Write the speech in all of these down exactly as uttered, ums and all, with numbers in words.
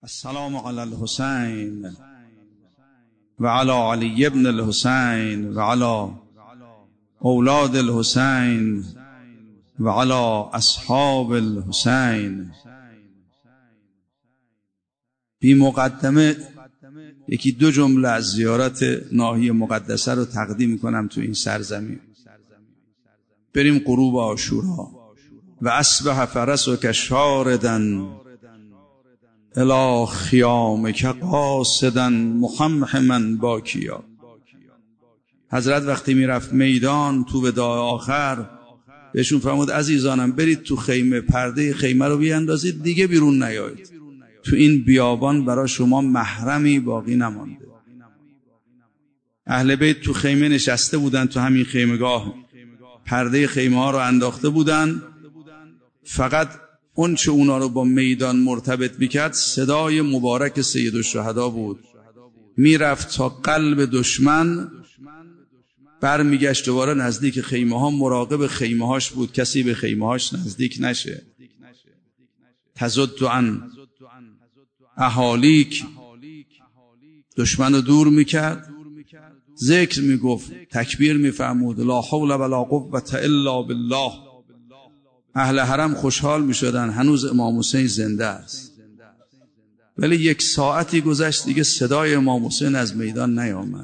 السلام علی الحسین و علی علی ابن الحسین و علی اولاد الحسین و علی اصحاب الحسین. بی مقدمه یکی دو جمله از زیارت ناحیه مقدسه رو تقدیم کنم تو این سرزمین. بریم غروب عاشورا. و اصبح فرسک شاردا الی خیامک قاصدا محمحما باکیا. حضرت وقتی میرفت میدان تو به دعای آخر بهشون فرمود عزیزانم برید تو خیمه، پرده خیمه رو بیاندازید، دیگه بیرون نیایید. تو این بیابان برای شما محرمی باقی نمانده. اهل بیت تو خیمه نشسته بودن، تو همین خیمگاه پرده خیمه ها رو انداخته بودن. فقط اون چه اونا رو با میدان مرتبط میکرد صدای مبارک سید الشهدا بود. میرفت تا قلب دشمن، برمیگشت دوباره نزدیک خیمه ها، مراقب خیمه هاش بود کسی به خیمه هاش نزدیک نشه. تزد عن اهالیک، دشمن رو دور میکرد. ذکر میگفت، تکبیر میفرمود، لا حول ولا قوة الا بالله. اهل حرم خوشحال میشدن هنوز امام حسین زنده است. ولی یک ساعتی گذشت دیگه صدای امام حسین از میدان نیامد.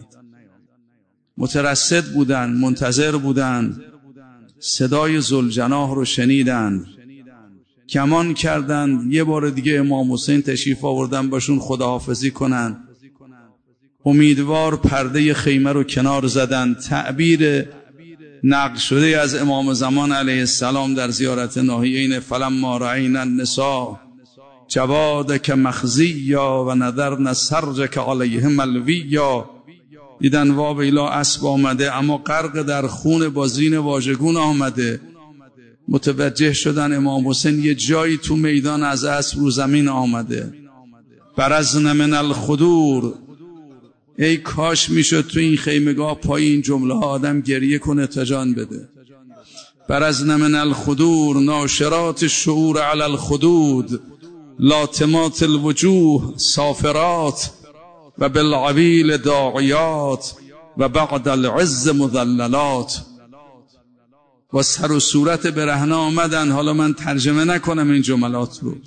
مترصد بودن، منتظر بودن، صدای ذوالجناح رو شنیدن، کمان کردند یه بار دیگه امام حسین تشریف آوردن باشون خداحافظی کنن. امیدوار پرده خیمه رو کنار زدن. تعبیر نقل شده از امام زمان علیه السلام در زیارت ناحیه این فلما رأینا النساء جوادک مخزیا و نذرن سرجک علیهم الویا. دیدن وابیلا اسب آمده اما غرق در خون با زین واژگون آمده. متوجه شدن امام حسین یه جایی تو میدان از اسب رو زمین آمده. برزن من الخدور. ای کاش میشد تو این خیمگاه پای این جمله ها آدم گریه کنه تا جان بده. برزن من الخدور ناشرات الشعور علی الخدود لاتمات الوجوه سافرات و بالعویل داعیات و بعد العز مذللات. و سر و صورت برهنه آمدن. حالا من ترجمه نکنم این جملات رو.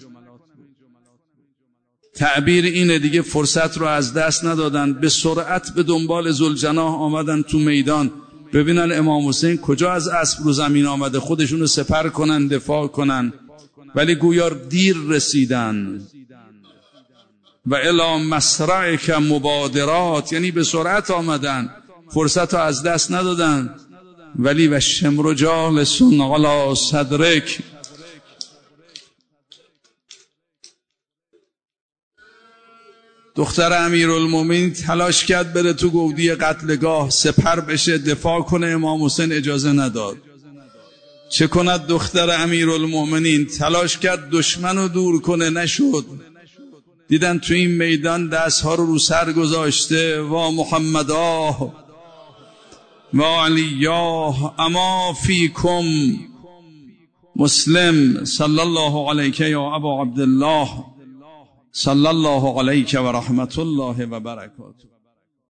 تعبیر اینه دیگه فرصت رو از دست ندادن، به سرعت به دنبال ذوالجناح آمدن تو میدان ببینن امام حسین کجا از اسب رو زمین آمده، خودشون رو سپر کنن، دفاع کنن. ولی گویا دیر رسیدن. و الی مسرعک مبادرات، یعنی به سرعت آمدن، فرصت رو از دست ندادن. ولی و شمر جالس علی صدرک، دختر امیرالمومنین تلاش کرد بره تو گودی قتلگاه سپر بشه، دفاع کنه، امام حسین اجازه نداد. چه کند دختر امیرالمومنین؟ تلاش کرد دشمن رو دور کنه، نشد. دیدن تو این میدان دستها رو رو سر گذاشته، و محمدا و علیاه اما فیکم مسلم صلی الله علیک یا ابا عبدالله صلی الله علیک و رحمت الله و برکاته.